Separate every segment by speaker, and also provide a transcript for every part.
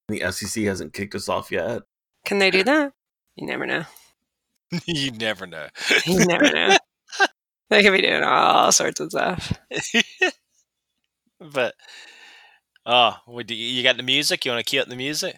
Speaker 1: The SEC hasn't kicked us off yet.
Speaker 2: Can they do that? You never know.
Speaker 3: You never know.
Speaker 2: You never know. They could be doing all sorts of stuff.
Speaker 3: But, you got the music? You want to cue up the music?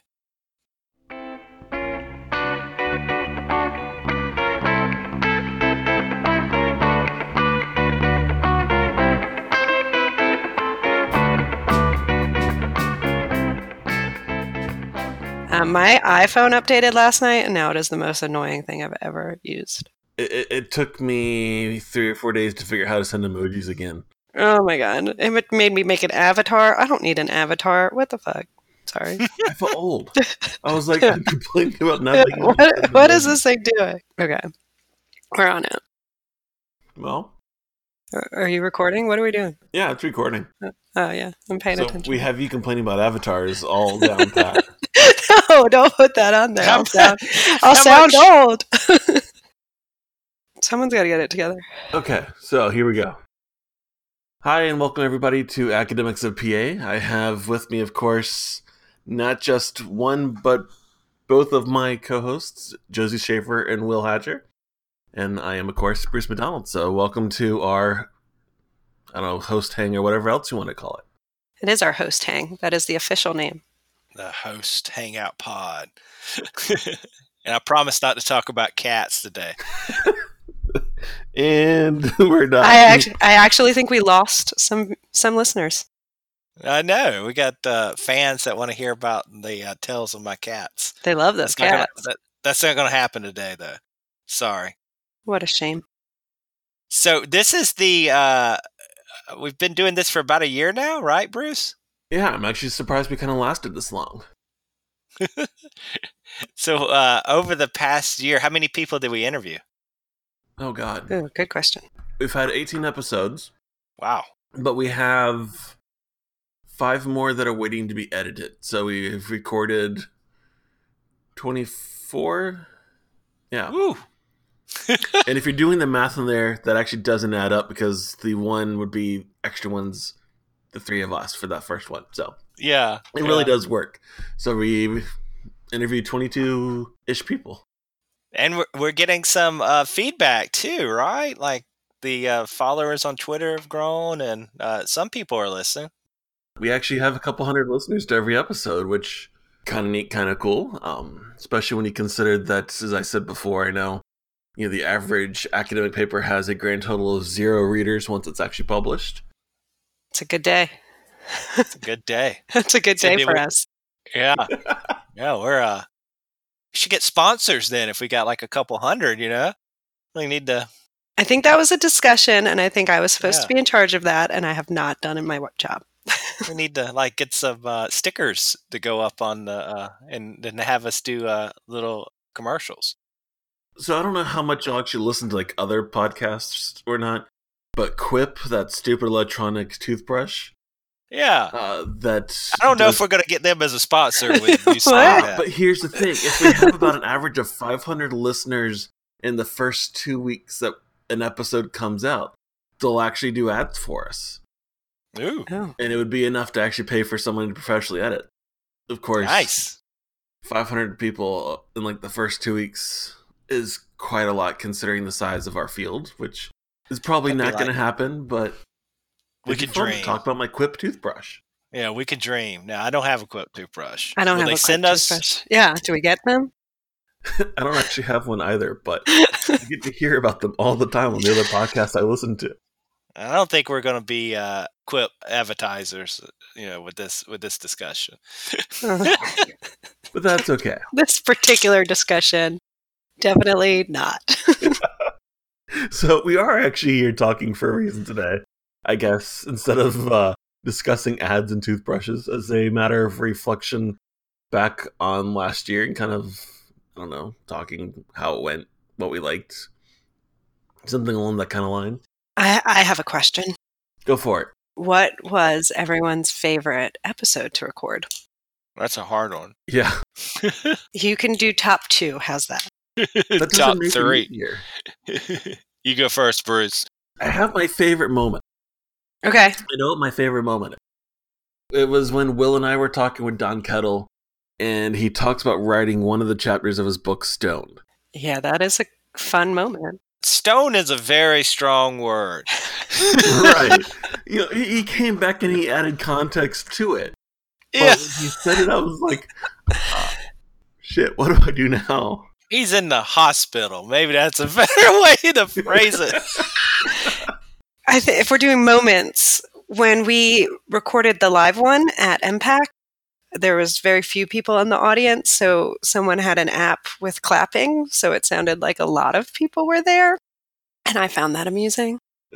Speaker 2: My iPhone updated last night, and now it is the most annoying thing I've ever used.
Speaker 1: It took me 3 or 4 days to figure out how to send emojis again.
Speaker 2: Oh my god. It made me make an avatar. I don't need an avatar. What the fuck? Sorry.
Speaker 1: I felt old. I was like, I'm complaining about nothing.
Speaker 2: What is this thing doing? Okay. We're on it.
Speaker 1: Well.
Speaker 2: Are you recording? What are we doing?
Speaker 1: Yeah, it's recording.
Speaker 2: Oh, yeah. I'm paying attention.
Speaker 1: We have you complaining about avatars all down pat.
Speaker 2: No, don't put that on there. I'll sound old. Someone's got to get it together.
Speaker 1: Okay, so here we go. Hi, and welcome everybody to Academics of PA. I have with me, of course, not just one, but both of my co-hosts, Josie Schaefer and Will Hatcher. And I am, of course, Bruce McDonald. So welcome to our, host hang or whatever else you want to call it.
Speaker 2: It is our host hang. That is the official name.
Speaker 3: The host hangout pod. And I promise not to talk about cats today.
Speaker 1: And we're done.
Speaker 2: I actually think we lost some listeners.
Speaker 3: I know. We got fans that want to hear about the tales of my cats.
Speaker 2: They love those cats.
Speaker 3: That's not going to happen today, though. Sorry.
Speaker 2: What a shame.
Speaker 3: So this is we've been doing this for about a year now, right, Bruce?
Speaker 1: Yeah, I'm actually surprised we kind of lasted this long.
Speaker 3: So over the past year, how many people did we interview?
Speaker 1: Oh, God.
Speaker 2: Ooh, good question.
Speaker 1: We've had 18 episodes.
Speaker 3: Wow.
Speaker 1: But we have 5 more that are waiting to be edited. So we've recorded 24. Yeah.
Speaker 3: Woo.
Speaker 1: And if you're doing the math in there, that actually doesn't add up because the one would be extra ones, the 3 of us for that first one. So
Speaker 3: yeah,
Speaker 1: it really does work. So we interviewed 22-ish people.
Speaker 3: And we're getting some feedback too, right? Like the followers on Twitter have grown, and some people are listening.
Speaker 1: We actually have a couple hundred listeners to every episode, which kind of neat, kind of cool. Especially when you consider that, as I said before, I know the average academic paper has a grand total of 0 readers once it's actually published.
Speaker 2: It's a good day.
Speaker 3: It's a good day.
Speaker 2: It's a good day for us.
Speaker 3: Yeah. Yeah, we should get sponsors then if we got like a couple hundred, We need to...
Speaker 2: I think that was a discussion, and I think I was supposed to be in charge of that, and I have not done my job.
Speaker 3: We need to get some stickers to go up on the and then have us do little commercials.
Speaker 1: So I don't know how much you'll actually listen to other podcasts or not, but Quip, that stupid electronic toothbrush.
Speaker 3: Yeah.
Speaker 1: I
Speaker 3: don't know if we're going to get them as a sponsor. With you saying that.
Speaker 1: But here's the thing. If we have about an average of 500 listeners in the first 2 weeks that an episode comes out, they'll actually do ads for us.
Speaker 3: Ooh.
Speaker 2: Oh.
Speaker 1: And it would be enough to actually pay for someone to professionally edit. Of course.
Speaker 3: Nice.
Speaker 1: 500 people in the first 2 weeks is quite a lot considering the size of our field, which is probably not going to happen, but
Speaker 3: we could dream.
Speaker 1: Talk about my Quip toothbrush.
Speaker 3: Yeah, we could dream. Now, I don't have a Quip toothbrush.
Speaker 2: I don't have a Quip toothbrush. Yeah, do we get them?
Speaker 1: I don't actually have one either, but I get to hear about them all the time on the other podcasts I listen to.
Speaker 3: I don't think we're going to be Quip advertisers, with this discussion.
Speaker 1: But that's okay.
Speaker 2: This particular discussion, definitely not.
Speaker 1: So we are actually here talking for a reason today, I guess, instead of discussing ads and toothbrushes as a matter of reflection back on last year and kind of, talking how it went, what we liked, something along that kind of line.
Speaker 2: I have a question.
Speaker 1: Go for it.
Speaker 2: What was everyone's favorite episode to record?
Speaker 3: That's a hard one.
Speaker 1: Yeah.
Speaker 2: You can do top 2. How's that?
Speaker 3: Top 3. You go first, Bruce.
Speaker 1: I have my favorite moment.
Speaker 2: Okay.
Speaker 1: I know what my favorite moment is. It was when Will and I were talking with Don Kettle, and he talks about writing one of the chapters of his book, Stone.
Speaker 2: Yeah, that is a fun moment.
Speaker 3: Stone is a very strong word.
Speaker 1: Right. He came back and he added context to it.
Speaker 3: Yeah.
Speaker 1: But when he said it, I was like, shit, what do I do now?
Speaker 3: He's in the hospital. Maybe that's a better way to phrase it.
Speaker 2: I think if we're doing moments, when we recorded the live one at MPAC, there was very few people in the audience, so someone had an app with clapping, so it sounded like a lot of people were there, and I found that amusing.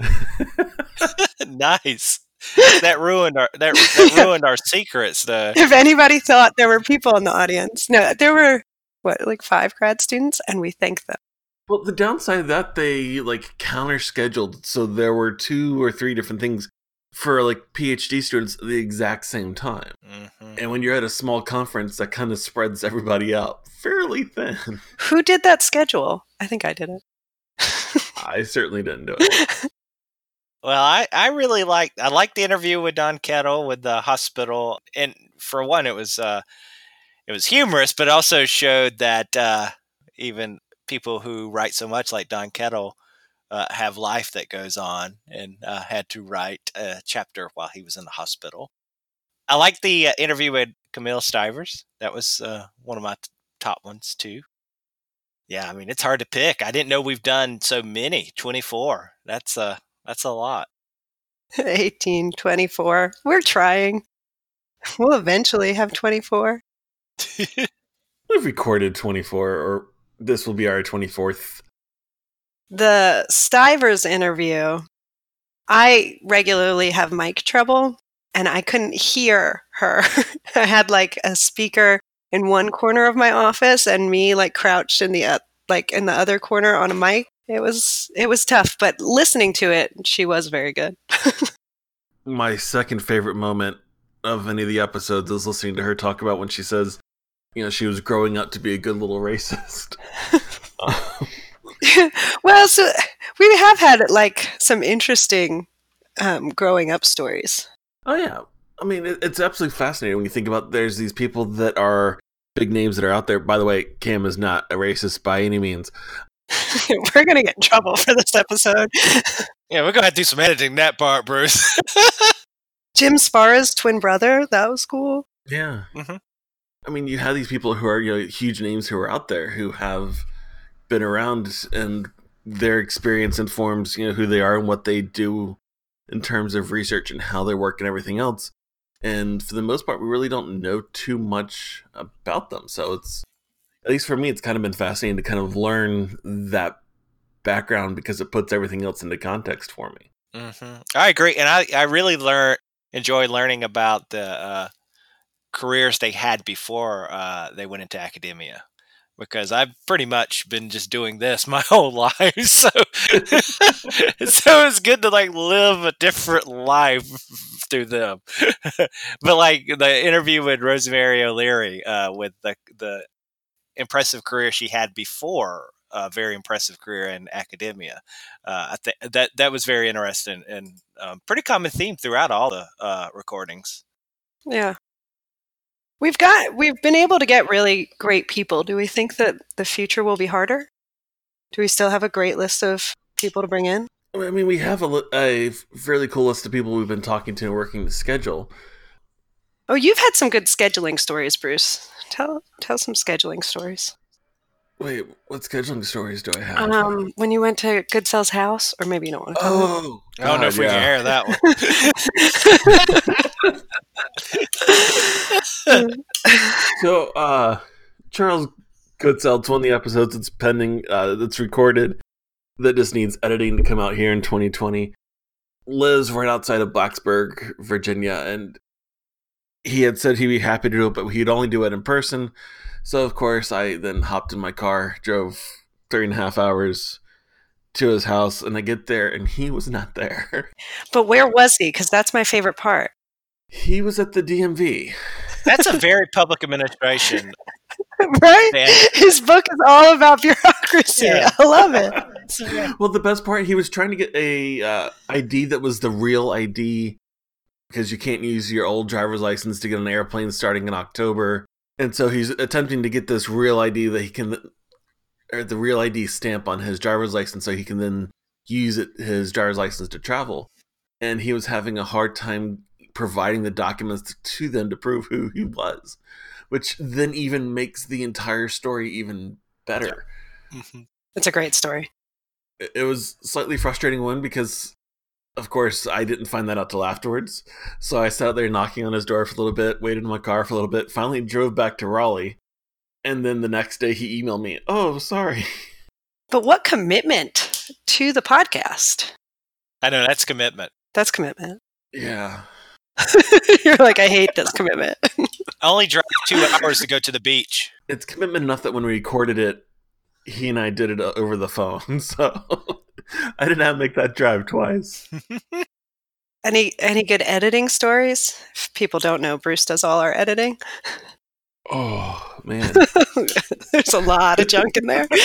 Speaker 3: Nice. That ruined our secrets, though.
Speaker 2: If anybody thought there were people in the audience, no, there were like 5 grad students, and we thank them.
Speaker 1: Well, the downside of that, they counter scheduled, so there were 2 or 3 different things for PhD students at the exact same time.
Speaker 3: Mm-hmm.
Speaker 1: And when you're at a small conference, that kind of spreads everybody out fairly thin.
Speaker 2: Who did that schedule? I think I did it.
Speaker 1: I certainly didn't do it.
Speaker 3: Well, I really liked the interview with Don Kettle with the hospital, and for one, it was humorous, but also showed that even people who write so much like Don Kettle have life that goes on, and had to write a chapter while he was in the hospital. I like the interview with Camille Stivers. That was one of my top ones too. Yeah, I mean, it's hard to pick. I didn't know we've done so many. 24. That's a lot.
Speaker 2: 18, 24. We're trying. We'll eventually have 24.
Speaker 1: We've recorded 24, or this will be our 24th.
Speaker 2: The Stivers interview, I regularly have mic trouble, and I couldn't hear her. I had a speaker in one corner of my office, and me crouched in the in the other corner on a mic. It was tough, but listening to it, she was very good.
Speaker 1: My second favorite moment of any of the episodes is listening to her talk about when she says, she was growing up to be a good little racist.
Speaker 2: Well, so we have had some interesting growing up stories.
Speaker 1: Oh yeah, I mean it's absolutely fascinating when you think about there's these people that are big names that are out there. By the way, Cam is not a racist by any means.
Speaker 2: We're gonna get in trouble for this episode.
Speaker 3: Yeah, we're gonna have to do some editing that part, Bruce.
Speaker 2: Jim Sparrow's twin brother, that was cool.
Speaker 1: Yeah.
Speaker 3: Mm-hmm.
Speaker 1: I mean, you have these people who are huge names who are out there who have been around, and their experience informs who they are and what they do in terms of research and how they work and everything else. And for the most part, we really don't know too much about them. So it's, at least for me, it's kind of been fascinating to kind of learn that background because it puts everything else into context for me.
Speaker 3: Mm-hmm. I agree, and I really enjoy learning about the careers they had before they went into academia, because I've pretty much been just doing this my whole life. So it's good to live a different life through them. But the interview with Rosemary O'Leary with the impressive career she had before, a very impressive career in academia. I think that was very interesting, and pretty common theme throughout all the recordings.
Speaker 2: Yeah. We've been able to get really great people. Do we think that the future will be harder? Do we still have a great list of people to bring in?
Speaker 1: I mean, we have a fairly cool list of people we've been talking to and working the schedule.
Speaker 2: Oh, you've had some good scheduling stories, Bruce. Tell some scheduling stories.
Speaker 1: Wait, what scheduling stories do I have?
Speaker 2: When you went to Good Cell's house, or maybe you don't want to tell
Speaker 1: Oh,
Speaker 3: I don't know if we can air that one.
Speaker 1: So, Charles Goodsell's one of the episodes that's pending, that's recorded, that just needs editing to come out here in 2020, lives right outside of Blacksburg, Virginia, and he had said he'd be happy to do it, but he'd only do it in person. So, of course, I then hopped in my car, drove 3.5 hours to his house, and I get there, and he was not there.
Speaker 2: But where was he? Because that's my favorite part.
Speaker 1: He was at the DMV.
Speaker 3: That's a very public administration.
Speaker 2: Right?
Speaker 3: Man.
Speaker 2: His book is all about bureaucracy.
Speaker 3: Yeah.
Speaker 2: I love it.
Speaker 1: Well, the best part, he was trying to get a ID that was the real ID, because you can't use your old driver's license to get on an airplane starting in October. And so he's attempting to get this real ID that he can, or the real ID stamp on his driver's license so he can then use his driver's license to travel. And he was having a hard time providing the documents to them to prove who he was, which then even makes the entire story even better.
Speaker 3: Yeah. Mm-hmm.
Speaker 2: It's a great story.
Speaker 1: It was slightly frustrating one because, of course, I didn't find that out till afterwards. So I sat there knocking on his door for a little bit, waited in my car for a little bit, finally drove back to Raleigh. And then the next day he emailed me, "Oh, sorry."
Speaker 2: But what commitment to the podcast.
Speaker 3: I know, that's commitment.
Speaker 2: That's commitment.
Speaker 1: Yeah.
Speaker 2: You're like, I hate this commitment.
Speaker 3: I only drove 2 hours to go to the beach.
Speaker 1: It's commitment enough that when we recorded it, he and I did it over the phone. So I didn't have to make that drive twice.
Speaker 2: Any good editing stories? If people don't know, Bruce does all our editing.
Speaker 1: Oh, man.
Speaker 2: There's a lot of junk in there.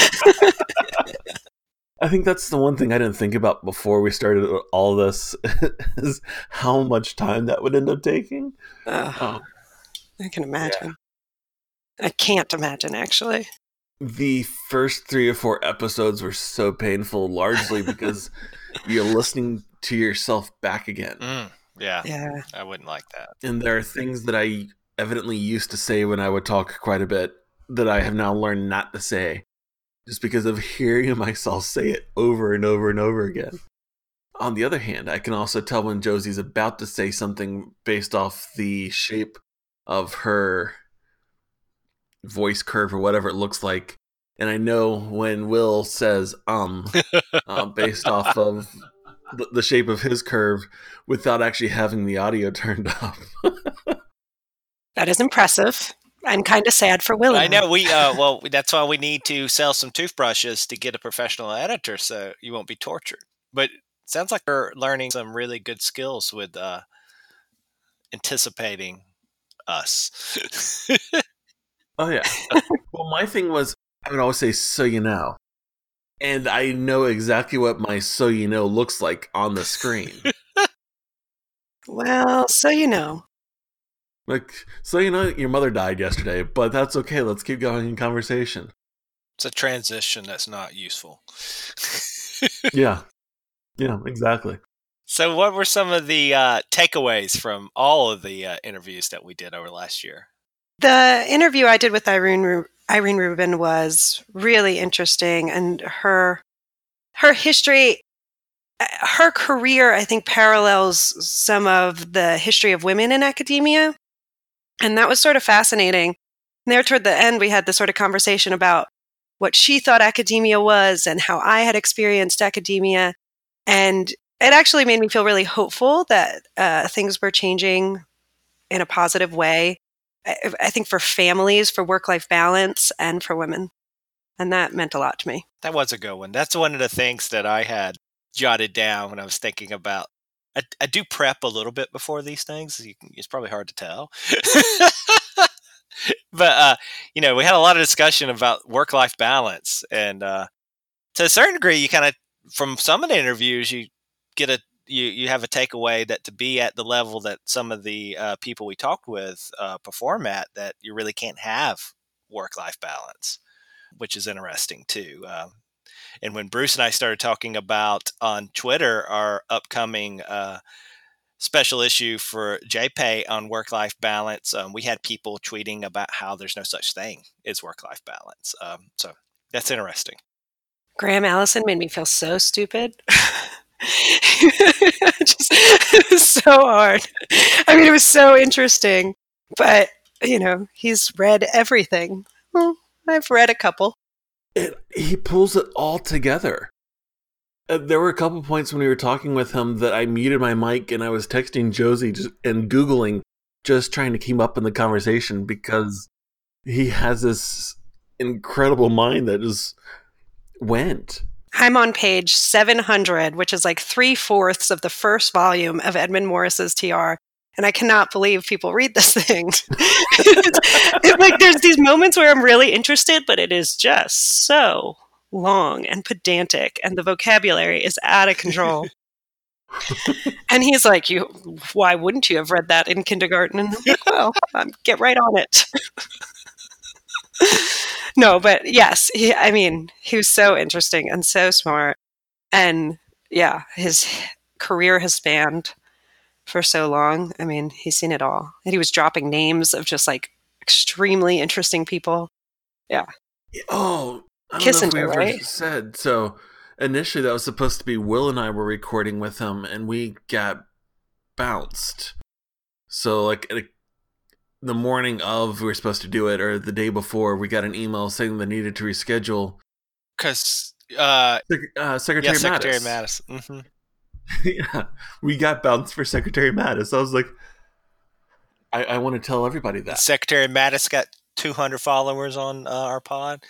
Speaker 1: I think that's the one thing I didn't think about before we started all this is how much time that would end up taking.
Speaker 2: I can imagine. Yeah. I can't imagine, actually.
Speaker 1: The first 3 or 4 episodes were so painful, largely because you're listening to yourself back again.
Speaker 3: Yeah. I wouldn't like that.
Speaker 1: And there are things that I evidently used to say when I would talk quite a bit that I have now learned not to say, just because of hearing myself say it over and over and over again. On the other hand, I can also tell when Josie's about to say something based off the shape of her voice curve or whatever it looks like. And I know when Will says, based off of the shape of his curve without actually having the audio turned up.
Speaker 2: That is impressive. I'm kind of sad for Will.
Speaker 3: I know that's why we need to sell some toothbrushes to get a professional editor so you won't be tortured. But it sounds like you're learning some really good skills with anticipating us.
Speaker 1: Oh, yeah. Well, my thing was, I would always say, "So you know." And I know exactly what my "so you know" looks like on the screen.
Speaker 2: Well, so you know.
Speaker 1: Like, "So you know your mother died yesterday, but that's okay. Let's keep going in conversation."
Speaker 3: It's a transition that's not useful.
Speaker 1: Yeah, exactly.
Speaker 3: So what were some of the takeaways from all of the interviews that we did over last year?
Speaker 2: The interview I did with Irene Rubin was really interesting, and her history, her career, I think, parallels some of the history of women in academia, and that was sort of fascinating. And there toward the end, we had this sort of conversation about what she thought academia was and how I had experienced academia, and it actually made me feel really hopeful that things were changing in a positive way. I think for families, for work-life balance, and for women. And that meant a lot to me.
Speaker 3: That was a good one. That's one of the things that I had jotted down when I was thinking about. I do prep a little bit before these things. It's probably hard to tell. But, we had a lot of discussion about work-life balance. And to a certain degree, you kind of, from some of the interviews, you get you have a takeaway that to be at the level that some of the people we talked with perform at, that you really can't have work-life balance, which is interesting too. And when Bruce and I started talking about on Twitter our upcoming special issue for JPay on work-life balance, we had people tweeting about how there's no such thing as work-life balance. So that's interesting.
Speaker 2: Graham Allison made me feel so stupid. It was so hard. I mean, it was so interesting, but he's read everything. Well, I've read a couple.
Speaker 1: He pulls it all together. There were a couple points when we were talking with him that I muted my mic and I was texting Josie and Googling, just trying to keep up in the conversation, because he has this incredible mind that just went.
Speaker 2: I'm on page 700, which is like 3/4 of the first volume of Edmund Morris's TR. And I cannot believe people read this thing. Like, there's these moments where I'm really interested, but it is just so long and pedantic, and the vocabulary is out of control. And he's like, why wouldn't you have read that in kindergarten? And I'm like, well, get right on it. No, but yes, he was so interesting and so smart. And yeah, his career has spanned for so long. I mean, he's seen it all. And he was dropping names of just like extremely interesting people. Yeah.
Speaker 1: Oh, I don't know if
Speaker 2: Kissinger,
Speaker 1: we ever
Speaker 2: right?
Speaker 1: said. So initially that was supposed to be Will and I were recording with him, and we got bounced. So like the morning of we were supposed to do it, or the day before, we got an email saying they needed to reschedule.
Speaker 3: Because
Speaker 1: Secretary
Speaker 3: Secretary
Speaker 1: Mattis.
Speaker 3: Mattis. Mm-hmm.
Speaker 1: Yeah, we got bounced for Secretary Mattis. I was like, I want to tell everybody that.
Speaker 3: Secretary Mattis got 200 followers on our pod.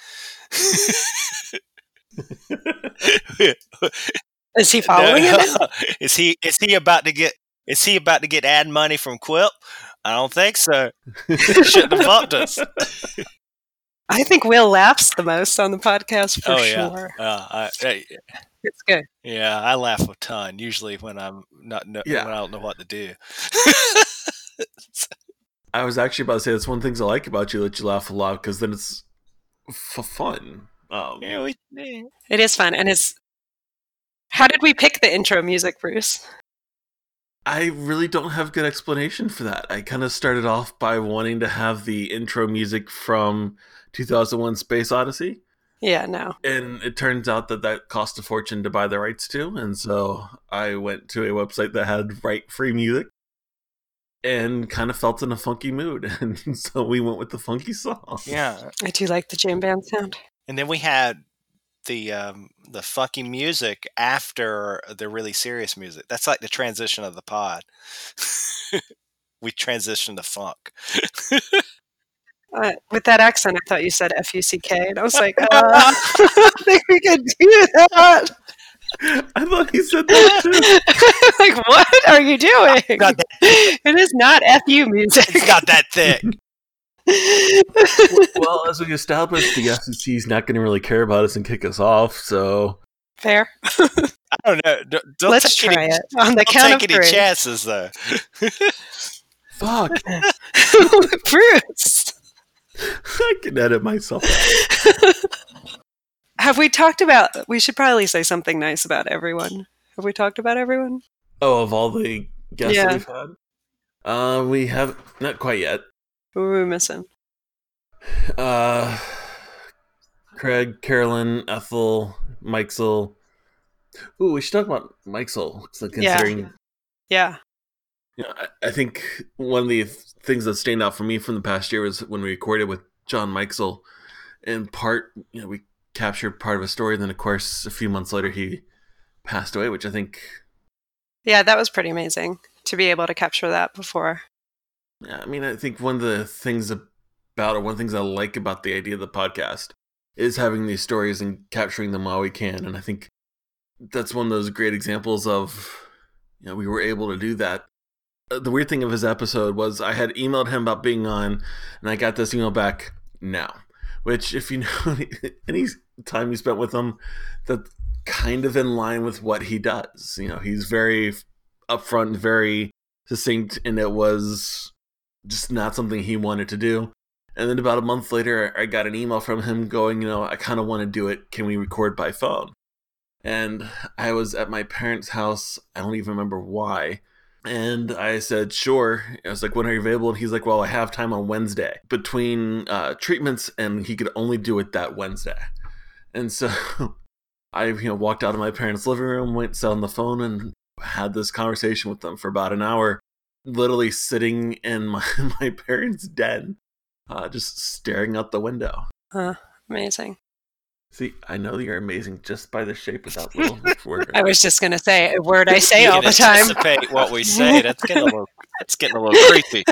Speaker 2: Is he following it?
Speaker 3: Is he about to get ad money from Quip? I don't think so. Shouldn't have bumped us.
Speaker 2: I think Will laughs the most on the podcast for sure. It's good.
Speaker 3: Yeah, I laugh a ton. Usually when I'm when I don't know what to do.
Speaker 1: I was actually about to say that's one of the things I like about you, that you laugh a lot, because then it's fun.
Speaker 2: It is fun, and it's. How did we pick the intro music, Bruce?
Speaker 1: I really don't have good explanation for that. I kind of started off by wanting to have the intro music from 2001: Space Odyssey.
Speaker 2: Yeah, no.
Speaker 1: And it turns out that cost a fortune to buy the rights to, and so I went to a website that had right-free music and kind of felt in a funky mood, and so we went with the funky song.
Speaker 3: Yeah.
Speaker 2: I do like the jam band sound.
Speaker 3: And then we had the funky music after the really serious music. That's like the transition of the pod. We transitioned to funk.
Speaker 2: With that accent, I thought you said F-U-C-K, and I was like, I don't think we could do that.
Speaker 1: I thought he said that too.
Speaker 2: Like, what are you doing? It is not F-U music.
Speaker 3: It's not that thick.
Speaker 1: Well, as we established, the FCC is not going to really care about us and kick us off, so...
Speaker 2: Fair.
Speaker 3: I don't know.
Speaker 2: Let's try it on the count of 3.
Speaker 3: Don't take any chances, though.
Speaker 1: Fuck.
Speaker 2: Bruce.
Speaker 1: I can edit myself.
Speaker 2: Have we talked about... We should probably say something nice about everyone. Have we talked about everyone?
Speaker 1: Oh, of all the guests that we've had? We have... Not quite yet.
Speaker 2: Who are we missing?
Speaker 1: Craig, Carolyn, Ethel, Mikesel. Ooh, we should talk about Mikesel. So considering...
Speaker 2: Yeah.
Speaker 1: You know, I think one of the things that stand out for me from the past year was when we recorded with John Mikesel. In part, we captured part of a story, and then, of course, a few months later, he passed away, which I think...
Speaker 2: Yeah, that was pretty amazing to be able to capture that before.
Speaker 1: Yeah, I mean, I think one of the things I like about the idea of the podcast is having these stories and capturing them while we can. And I think that's one of those great examples of, we were able to do that. The weird thing of his episode was I had emailed him about being on, and I got this email back now, which, if you know any time you spent with him, that's kind of in line with what he does. He's very upfront, very succinct, and it was just not something he wanted to do. And then about a month later, I got an email from him going, I kind of want to do it. Can we record by phone? And I was at my parents' house. I don't even remember why. And I said, sure. I was like, when are you available? And he's like, well, I have time on Wednesday between treatments, and he could only do it that Wednesday. And so I walked out of my parents' living room, went, sat on the phone, and had this conversation with them for about an hour, literally sitting in my parents' den, just staring out the window.
Speaker 2: Amazing.
Speaker 1: See, I know you're amazing just by the shape of that little word.
Speaker 2: I was just going to say a word I say all the time.
Speaker 3: Anticipate what we say. That's getting a little creepy.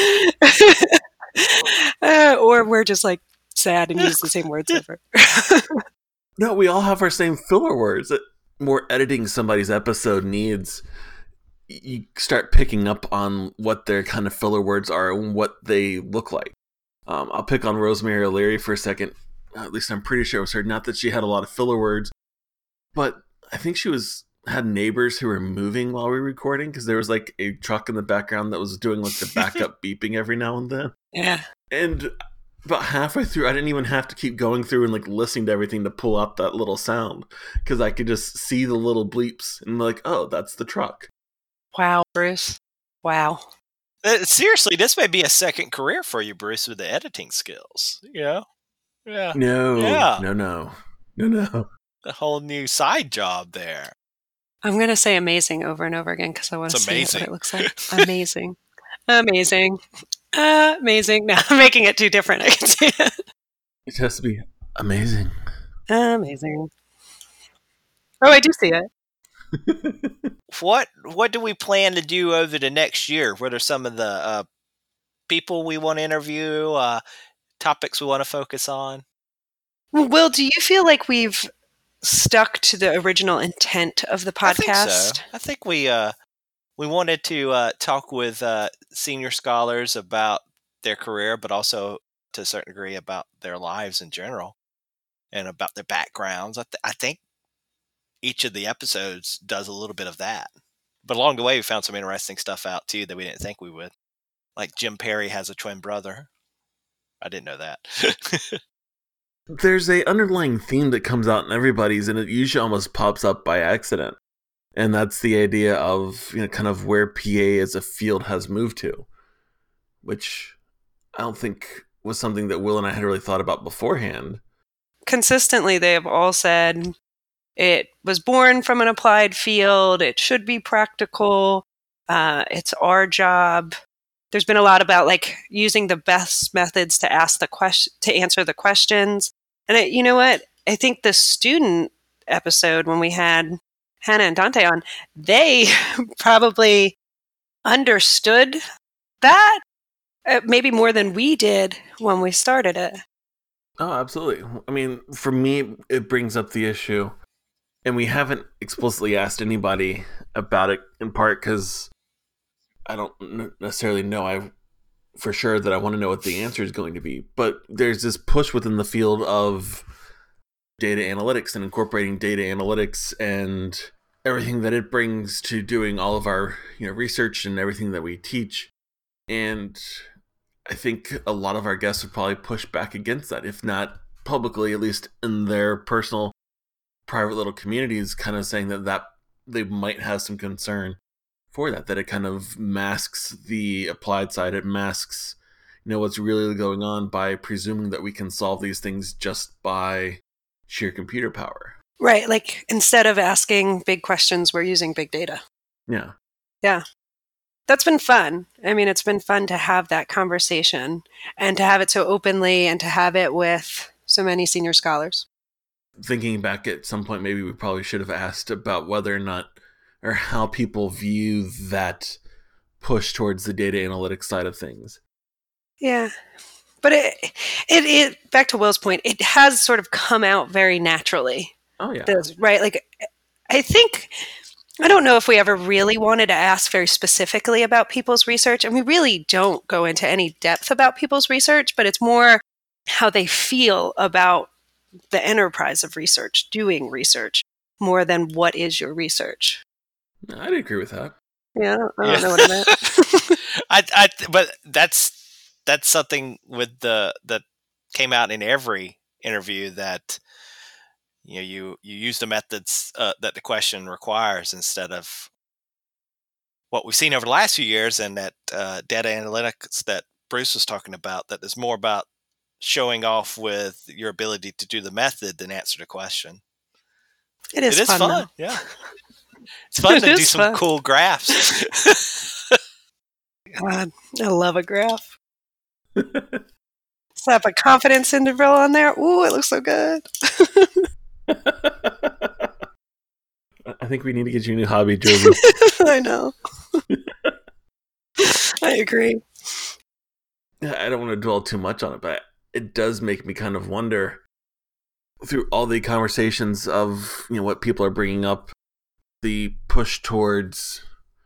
Speaker 2: Or we're just like sad and use the same words over.
Speaker 1: No, we all have our same filler words. More editing somebody's episode needs, you start picking up on what their kind of filler words are and what they look like. I'll pick on Rosemary O'Leary for a second. At least I'm pretty sure it was her. Not that she had a lot of filler words, but I think she had neighbors who were moving while we were recording, because there was like a truck in the background that was doing like the backup beeping every now and then.
Speaker 2: Yeah.
Speaker 1: And about halfway through, I didn't even have to keep going through and like listening to everything to pull out that little sound, because I could just see the little bleeps and like, oh, that's the truck.
Speaker 2: Wow, Bruce. Wow.
Speaker 3: Seriously, this may be a second career for you, Bruce, with the editing skills. Yeah.
Speaker 1: No,
Speaker 3: Yeah.
Speaker 1: no.
Speaker 3: A whole new side job there.
Speaker 2: I'm going to say amazing over and over again because I want to
Speaker 3: It's
Speaker 2: see what
Speaker 3: amazing.
Speaker 2: it looks like. Amazing. Amazing. Amazing. No, I'm making it too different. I can see it.
Speaker 1: It has to be amazing.
Speaker 2: Amazing. Oh, I do see it.
Speaker 3: What do we plan to do over the next year? What are some of the people we want to interview, topics we want to focus on?
Speaker 2: Will, do you feel like we've stuck to the original intent of the podcast?
Speaker 3: I think we wanted to talk with senior scholars about their career, but also to a certain degree about their lives in general and about their backgrounds. I think each of the episodes does a little bit of that. But along the way, we found some interesting stuff out, too, that we didn't think we would. Like Jim Perry has a twin brother. I didn't know that.
Speaker 1: There's a underlying theme that comes out in everybody's, and it usually almost pops up by accident. And that's the idea of, kind of where PA as a field has moved to, which I don't think was something that Will and I had really thought about beforehand.
Speaker 2: Consistently, they have all said it was born from an applied field. It should be practical. It's our job. There's been a lot about like using the best methods to answer the questions. And you know what? I think the student episode when we had Hannah and Dante on, they probably understood that maybe more than we did when we started it.
Speaker 1: Oh, absolutely. I mean, for me, it brings up the issue, and we haven't explicitly asked anybody about it, in part because I don't necessarily know for sure that I want to know what the answer is going to be. But there's this push within the field of data analytics and incorporating data analytics and everything that it brings to doing all of our research and everything that we teach. And I think a lot of our guests would probably push back against that, if not publicly, at least in their personal, private little communities, kind of saying that they might have some concern for that it kind of masks the applied side. It masks, what's really going on by presuming that we can solve these things just by sheer computer power.
Speaker 2: Right. Like instead of asking big questions, we're using big data.
Speaker 1: Yeah.
Speaker 2: Yeah. That's been fun. I mean, it's been fun to have that conversation and to have it so openly and to have it with so many senior scholars.
Speaker 1: Thinking back at some point, maybe we probably should have asked about whether or not or how people view that push towards the data analytics side of things. Yeah.
Speaker 2: But it back to Will's point, it has sort of come out very naturally.
Speaker 1: Oh, yeah.
Speaker 2: Right? Like, I don't know if we ever really wanted to ask very specifically about people's research, and we really don't go into any depth about people's research, but it's more how they feel about the enterprise of research, doing research, more than what is your research.
Speaker 1: I'd agree with that.
Speaker 2: Yeah, I don't know what I meant.
Speaker 3: But that's something that came out in every interview, that you use the methods that the question requires instead of what we've seen over the last few years, and that data analytics that Bruce was talking about, that is more about showing off with your ability to do the method than answer the question.
Speaker 2: It is fun.
Speaker 3: Yeah. It's fun to do some cool graphs.
Speaker 2: God, I love a graph. Slap a confidence interval on there. Ooh, it looks so good.
Speaker 1: I think we need to get you a new hobby, Josie.
Speaker 2: I know. I agree.
Speaker 1: I don't want to dwell too much on it, but it does make me kind of wonder, through all the conversations of what people are bringing up, the push towards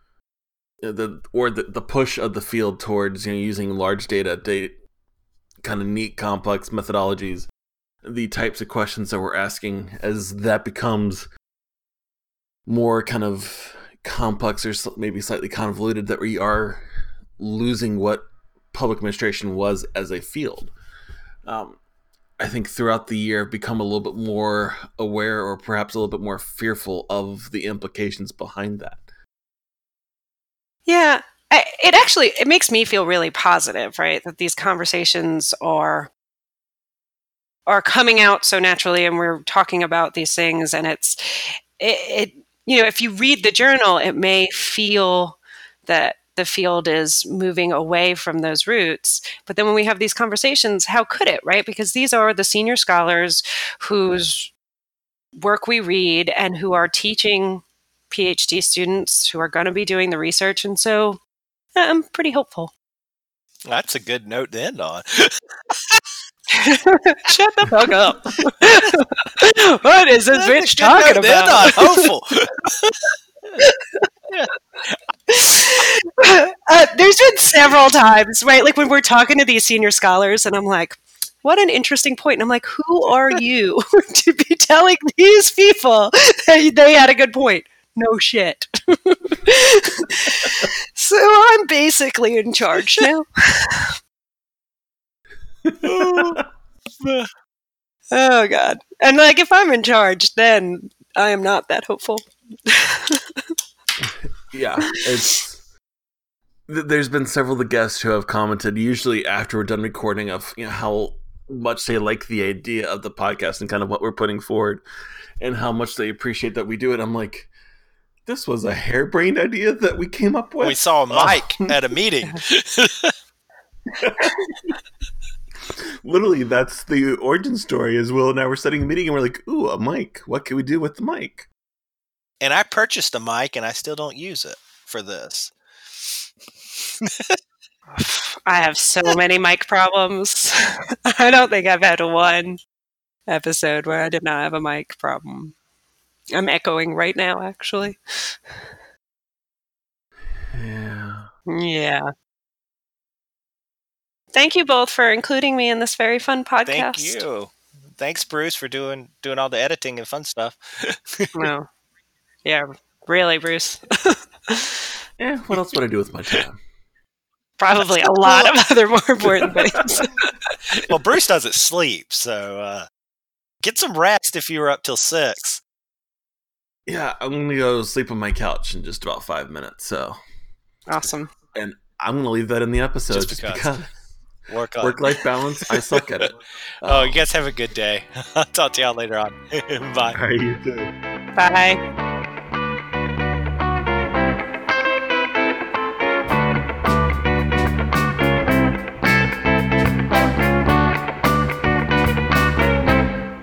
Speaker 1: the push of the field towards using large data, kind of neat, complex methodologies, the types of questions that we're asking, as that becomes more kind of complex or maybe slightly convoluted, that we are losing what public administration was as a field. I think throughout the year, I've become a little bit more aware, or perhaps a little bit more fearful of the implications behind that.
Speaker 2: Yeah, it makes me feel really positive, right? That these conversations are coming out so naturally, and we're talking about these things, and it if you read the journal, it may feel that the field is moving away from those roots. But then when we have these conversations, how could it, right? Because these are the senior scholars whose work we read and who are teaching PhD students who are going to be doing the research. And so I'm pretty hopeful.
Speaker 3: That's a good note to end on.
Speaker 2: Shut the fuck up. What is this bitch talking about?
Speaker 3: Hopeful.
Speaker 2: There's been several times, right? Like when we're talking to these senior scholars, and I'm like, what an interesting point. And I'm like, who are you to be telling these people that they had a good point? No shit. So I'm basically in charge now. Oh, God. And like, if I'm in charge, then I am not that hopeful.
Speaker 1: Yeah, there's been several of the guests who have commented, usually after we're done recording, of how much they like the idea of the podcast and kind of what we're putting forward, and how much they appreciate that we do it. I'm like, this was a harebrained idea that we came up with.
Speaker 3: We saw Mike at a meeting.
Speaker 1: Literally, that's the origin story. Is Will and I were setting a meeting, and we're like, ooh, a mic. What can we do with the mic?
Speaker 3: And I purchased a mic, and I still don't use it for this.
Speaker 2: I have so many mic problems. I don't think I've had one episode where I did not have a mic problem. I'm echoing right now, actually. Yeah. Thank you both for including me in this very fun podcast.
Speaker 3: Thank you. Thanks, Bruce, for doing all the editing and fun stuff.
Speaker 2: No. Yeah, really, Bruce.
Speaker 1: Yeah, what else would I do with my time?
Speaker 2: Probably a lot of other more important things.
Speaker 3: Well, Bruce doesn't sleep, so get some rest if you were up till 6.
Speaker 1: Yeah, I'm going to go sleep on my couch in just about 5 minutes, so.
Speaker 2: Awesome.
Speaker 1: And I'm going to leave that in the episode just because. Work-life balance, I suck at it.
Speaker 3: Oh, you guys have a good day. I'll talk to y'all later on. Bye.
Speaker 1: All right, you too.
Speaker 2: Bye.